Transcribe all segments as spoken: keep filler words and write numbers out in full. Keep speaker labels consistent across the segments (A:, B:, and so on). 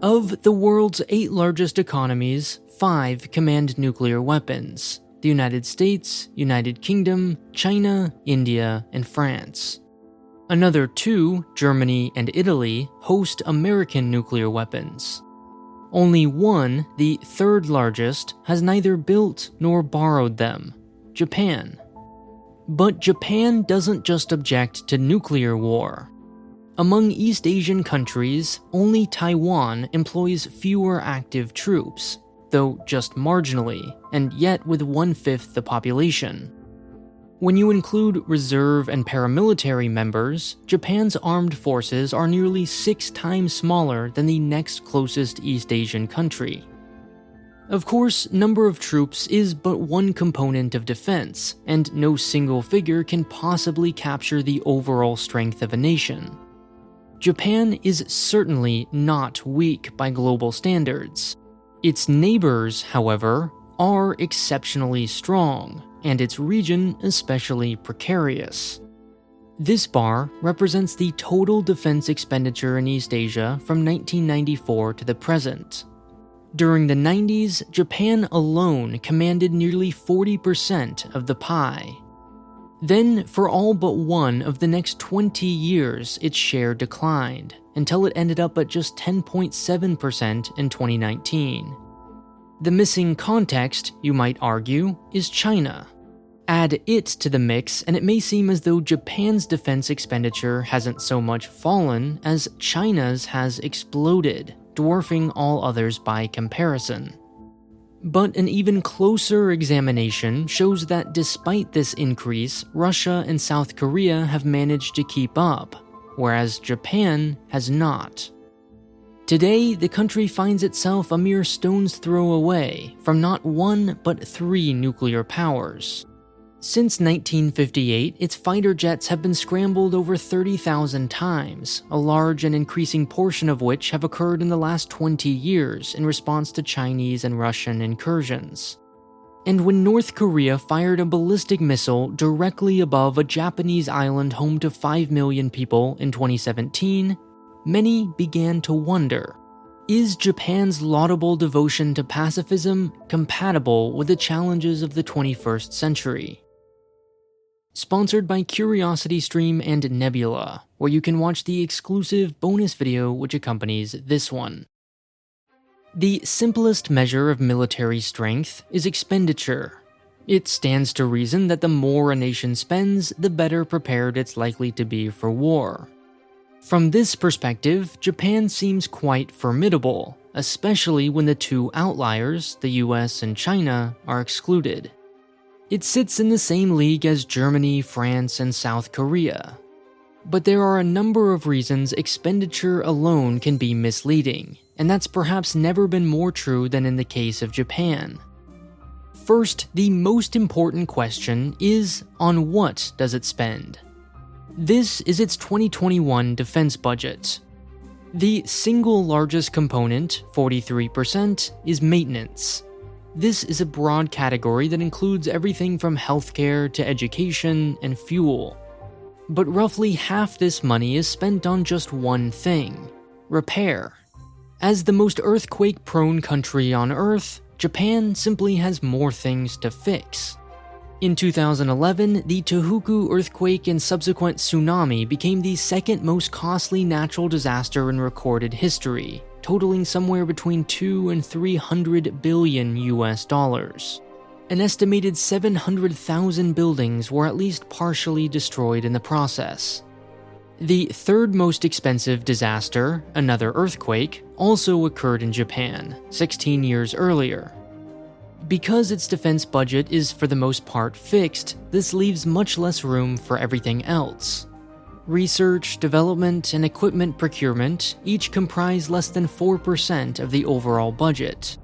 A: Of the world's eight largest economies, five command nuclear weapons: the United States, United Kingdom, China, India, and France. Another two, Germany and Italy, host American nuclear weapons. Only one, the third largest, has neither built nor borrowed them: Japan. But Japan doesn't just object to nuclear war. Among East Asian countries, only Taiwan employs fewer active troops, though just marginally, and yet with one-fifth the population. When you include reserve and paramilitary members, Japan's armed forces are nearly six times smaller than the next closest East Asian country. Of course, number of troops is but one component of defense, and no single figure can possibly capture the overall strength of a nation. Japan is certainly not weak by global standards. Its neighbors, however, are exceptionally strong, and its region especially precarious. This bar represents the total defense expenditure in East Asia from nineteen ninety-four to the present. During the nineties, Japan alone commanded nearly forty percent of the pie. Then, for all but one of the next twenty years, its share declined, until it ended up at just ten point seven percent in twenty nineteen. The missing context, you might argue, is China. Add it to the mix, and it may seem as though Japan's defense expenditure hasn't so much fallen as China's has exploded, dwarfing all others by comparison. But an even closer examination shows that despite this increase, Russia and South Korea have managed to keep up, whereas Japan has not. Today, the country finds itself a mere stone's throw away from not one but three nuclear powers. Since nineteen fifty-eight, its fighter jets have been scrambled over thirty thousand times, a large and increasing portion of which have occurred in the last twenty years in response to Chinese and Russian incursions. And when North Korea fired a ballistic missile directly above a Japanese island home to five million people in twenty seventeen, many began to wonder, is Japan's laudable devotion to pacifism compatible with the challenges of the twenty-first century? Sponsored by CuriosityStream and Nebula, where you can watch the exclusive bonus video which accompanies this one. The simplest measure of military strength is expenditure. It stands to reason that the more a nation spends, the better prepared it's likely to be for war. From this perspective, Japan seems quite formidable, especially when the two outliers, the U S and China, are excluded. It sits in the same league as Germany, France, and South Korea. But there are a number of reasons expenditure alone can be misleading, and that's perhaps never been more true than in the case of Japan. First, the most important question is, on what does it spend? This is its twenty twenty-one defense budget. The single largest component, forty-three percent, is maintenance. This is a broad category that includes everything from healthcare to education and fuel. But roughly half this money is spent on just one thing: repair. As the most earthquake-prone country on Earth, Japan simply has more things to fix. In two thousand eleven, the Tohoku earthquake and subsequent tsunami became the second most costly natural disaster in recorded history, totaling somewhere between two and three hundred billion U S dollars. An estimated seven hundred thousand buildings were at least partially destroyed in the process. The third most expensive disaster, another earthquake, also occurred in Japan, sixteen years earlier. Because its defense budget is for the most part fixed, this leaves much less room for everything else. Research, development, and equipment procurement each comprise less than four percent of the overall budget.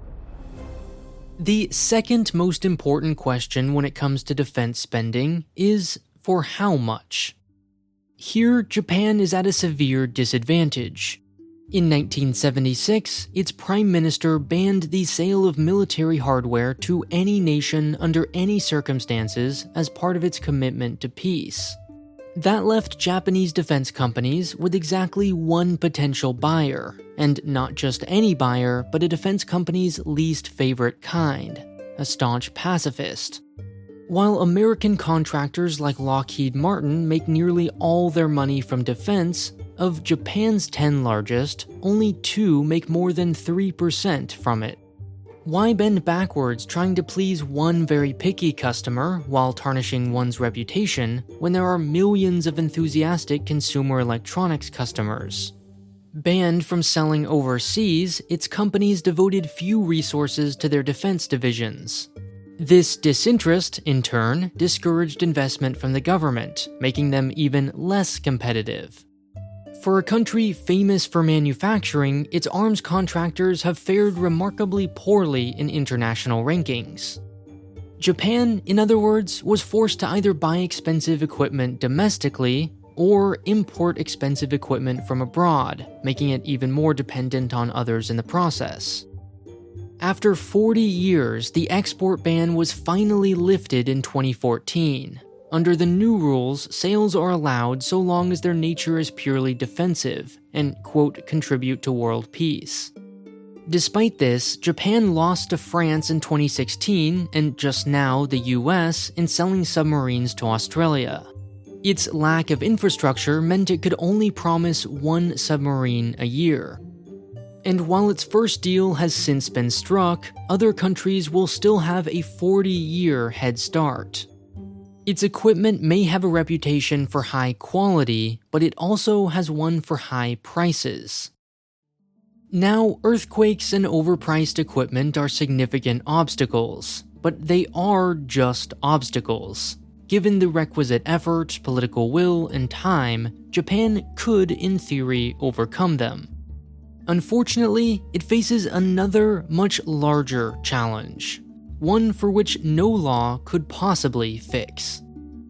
A: The second most important question when it comes to defense spending is, for how much? Here, Japan is at a severe disadvantage. In nineteen seventy-six, its prime minister banned the sale of military hardware to any nation under any circumstances as part of its commitment to peace. That left Japanese defense companies with exactly one potential buyer, and not just any buyer, but a defense company's least favorite kind, a staunch pacifist. While American contractors like Lockheed Martin make nearly all their money from defense, of Japan's ten largest, only two make more than three percent from it. Why bend backwards trying to please one very picky customer while tarnishing one's reputation when there are millions of enthusiastic consumer electronics customers? Banned from selling overseas, its companies devoted few resources to their defense divisions. This disinterest, in turn, discouraged investment from the government, making them even less competitive. For a country famous for manufacturing, its arms contractors have fared remarkably poorly in international rankings. Japan, in other words, was forced to either buy expensive equipment domestically or import expensive equipment from abroad, making it even more dependent on others in the process. After forty years, the export ban was finally lifted in twenty fourteen. Under the new rules, sales are allowed so long as their nature is purely defensive and, quote, contribute to world peace. Despite this, Japan lost to France in twenty sixteen and just now the U S in selling submarines to Australia. Its lack of infrastructure meant it could only promise one submarine a year. And while its first deal has since been struck, other countries will still have a forty-year head start. Its equipment may have a reputation for high quality, but it also has one for high prices. Now, earthquakes and overpriced equipment are significant obstacles, but they are just obstacles. Given the requisite effort, political will, and time, Japan could, in theory, overcome them. Unfortunately, it faces another, much larger challenge. One for which no law could possibly fix.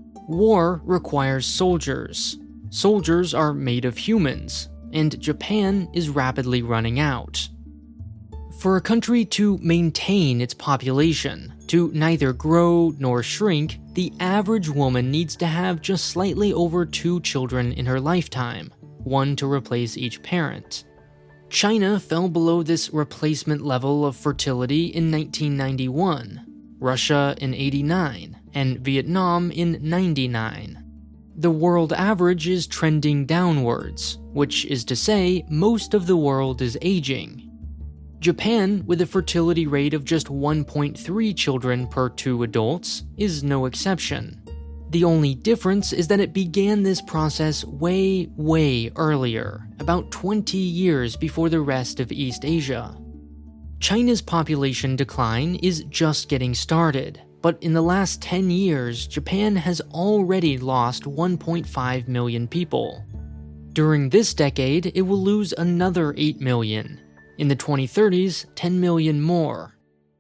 A: War requires soldiers. Soldiers are made of humans, and Japan is rapidly running out. For a country to maintain its population, to neither grow nor shrink, the average woman needs to have just slightly over two children in her lifetime, one to replace each parent. China fell below this replacement level of fertility in nineteen ninety-one, Russia in eighty-nine, and Vietnam in ninety-nine. The world average is trending downwards, which is to say, most of the world is aging. Japan, with a fertility rate of just one point three children per two adults, is no exception. The only difference is that it began this process way, way earlier, about twenty years before the rest of East Asia. China's population decline is just getting started, but in the last ten years, Japan has already lost one point five million people. During this decade, it will lose another eight million. In the twenty thirties, ten million more.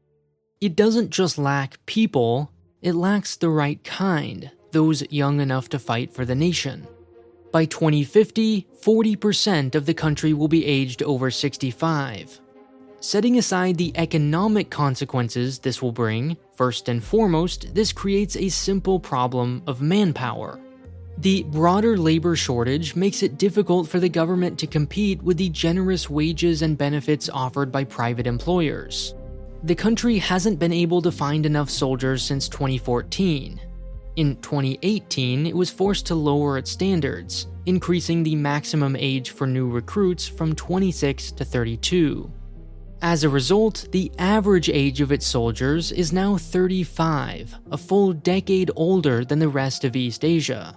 A: It doesn't just lack people, it lacks the right kind. Those young enough to fight for the nation. By twenty fifty, forty percent of the country will be aged over sixty-five. Setting aside the economic consequences this will bring, first and foremost, this creates a simple problem of manpower. The broader labor shortage makes it difficult for the government to compete with the generous wages and benefits offered by private employers. The country hasn't been able to find enough soldiers since twenty fourteen. In twenty eighteen, it was forced to lower its standards, increasing the maximum age for new recruits from twenty-six to thirty-two. As a result, the average age of its soldiers is now thirty-five, a full decade older than the rest of East Asia.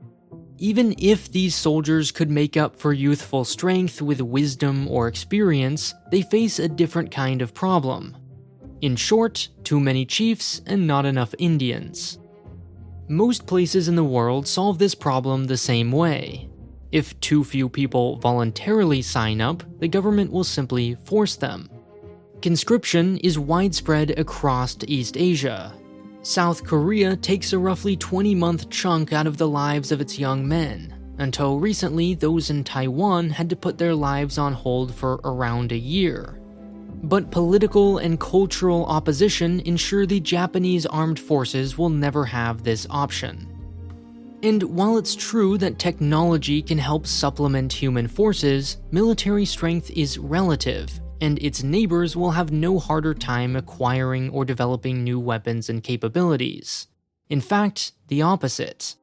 A: Even if these soldiers could make up for youthful strength with wisdom or experience, they face a different kind of problem. In short, too many chiefs and not enough Indians. Most places in the world solve this problem the same way. If too few people voluntarily sign up, the government will simply force them. Conscription is widespread across East Asia. South Korea takes a roughly twenty-month chunk out of the lives of its young men. Until recently, those in Taiwan had to put their lives on hold for around a year. But political and cultural opposition ensure the Japanese armed forces will never have this option. And while it's true that technology can help supplement human forces, military strength is relative, and its neighbors will have no harder time acquiring or developing new weapons and capabilities. In fact, the opposite.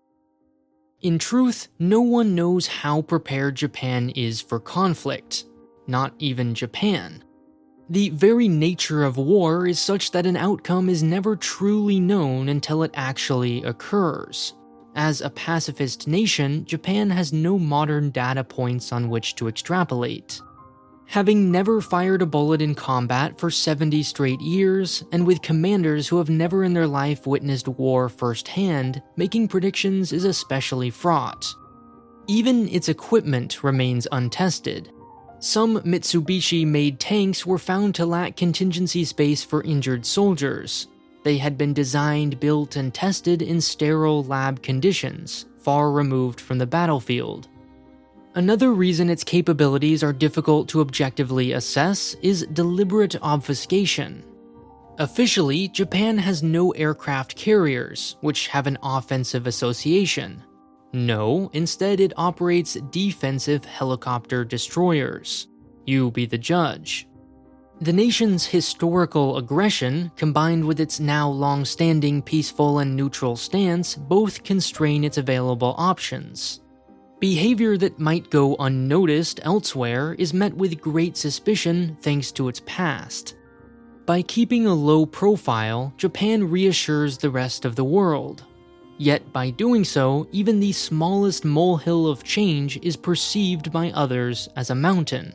A: In truth, no one knows how prepared Japan is for conflict, not even Japan. The very nature of war is such that an outcome is never truly known until it actually occurs. As a pacifist nation, Japan has no modern data points on which to extrapolate. Having never fired a bullet in combat for seventy straight years, and with commanders who have never in their life witnessed war firsthand, making predictions is especially fraught. Even its equipment remains untested. Some Mitsubishi-made tanks were found to lack contingency space for injured soldiers. They had been designed, built, and tested in sterile lab conditions, far removed from the battlefield. Another reason its capabilities are difficult to objectively assess is deliberate obfuscation. Officially, Japan has no aircraft carriers, which have an offensive association. No, instead it operates defensive helicopter destroyers. You be the judge. The nation's historical aggression, combined with its now long-standing peaceful and neutral stance, both constrain its available options. Behavior that might go unnoticed elsewhere is met with great suspicion thanks to its past. By keeping a low profile, Japan reassures the rest of the world. Yet by doing so, even the smallest molehill of change is perceived by others as a mountain.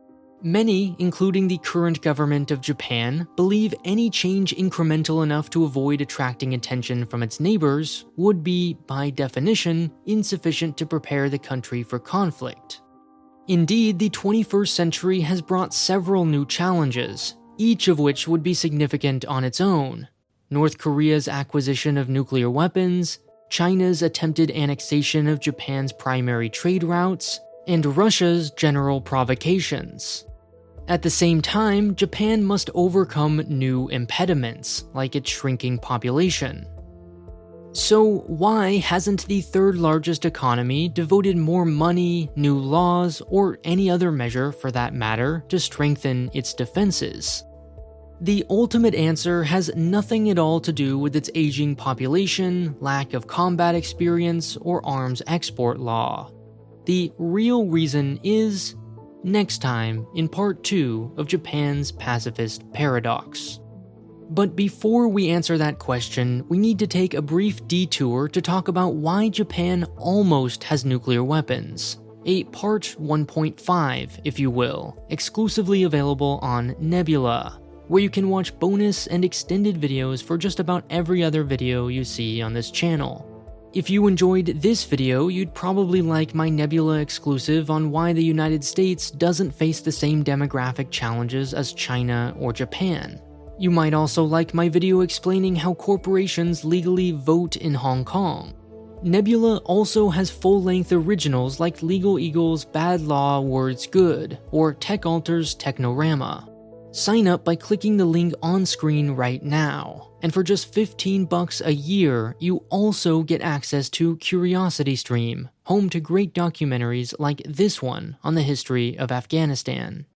A: Many, including the current government of Japan, believe any change incremental enough to avoid attracting attention from its neighbors would be, by definition, insufficient to prepare the country for conflict. Indeed, the twenty-first century has brought several new challenges, each of which would be significant on its own. North Korea's acquisition of nuclear weapons, China's attempted annexation of Japan's primary trade routes, and Russia's general provocations. At the same time, Japan must overcome new impediments, like its shrinking population. So why hasn't the third largest economy devoted more money, new laws, or any other measure for that matter to strengthen its defenses? The ultimate answer has nothing at all to do with its aging population, lack of combat experience, or arms export law. The real reason is next time in part two of Japan's pacifist paradox. But before we answer that question, we need to take a brief detour to talk about why Japan almost has nuclear weapons. A part one point five, if you will, exclusively available on Nebula, where you can watch bonus and extended videos for just about every other video you see on this channel. If you enjoyed this video, you'd probably like my Nebula exclusive on why the United States doesn't face the same demographic challenges as China or Japan. You might also like my video explaining how corporations legally vote in Hong Kong. Nebula also has full-length originals like Legal Eagle's Bad Law Words Good or TechAlter's Technorama. Sign up by clicking the link on screen right now. And for just fifteen bucks a year, you also get access to CuriosityStream, home to great documentaries like this one on the history of Afghanistan.